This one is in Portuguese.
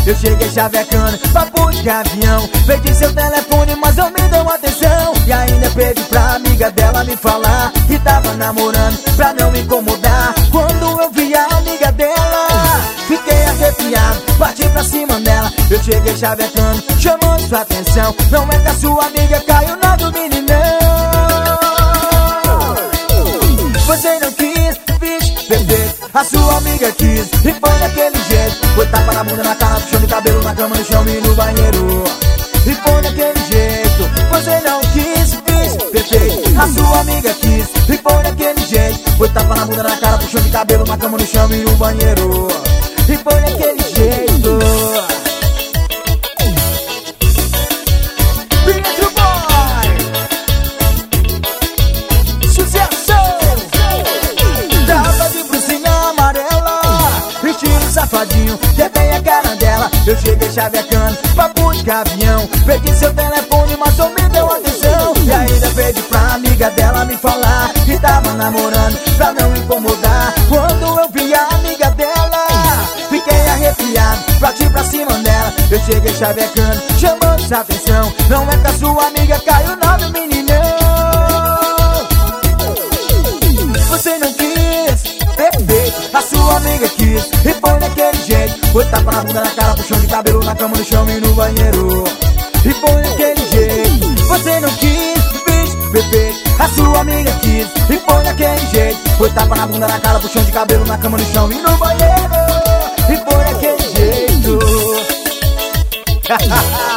Eu cheguei chavecando, papo de avião. Perdi seu telefone, mas não me deu atenção. E ainda pedi pra amiga dela me falar que tava namorando, pra não me incomodar. Quando eu vi a amiga dela, fiquei arrepiado, parti pra cima dela. Eu cheguei chavecando, chamando sua atenção. Não é que a sua amiga caiu na do meninão. Você não quis, bicho, perfeito. A sua amiga quis, e foi daquele jeito. Foi tapa na bunda, na cara, puxando o cabelo, na cama, no chão e no banheiro. E foi daquele jeito. Você não quis, bicho, perfeito. A sua amiga quis, e foi daquele jeito. Foi tapa na bunda, na cara, puxando o cabelo, na cama, no chão e no banheiro. E foi daquele jeito. Pietro Boy, sucesso. Tava de brusinha amarela, estilo safadinho, que tem a cara dela. Eu cheguei chavecando, papo de avião. Perdi seu telefone, mas não me deu atenção. E ainda pedi pra amiga dela me falar que tava namorando, pra não incomodar. Quando eu vi a amiga dela, fiquei arrepiado, parti pra cima dela. Eu cheguei chavecando, chamando sua atenção. Não é que a sua amiga caiu na do meninão. Você não quis, perfeito. A sua amiga quis, e foi daquele jeito. Foi tapa na bunda, na cara, puxão de cabelo, na cama, no chão e no banheiro. E foi daquele jeito. Você não quis, bicho, perfeito. A sua amiga quis, e foi daquele jeito. Foi tapa na bunda, na cara, puxão de cabelo, na cama, no chão e no banheiro. E foi daquele jeito.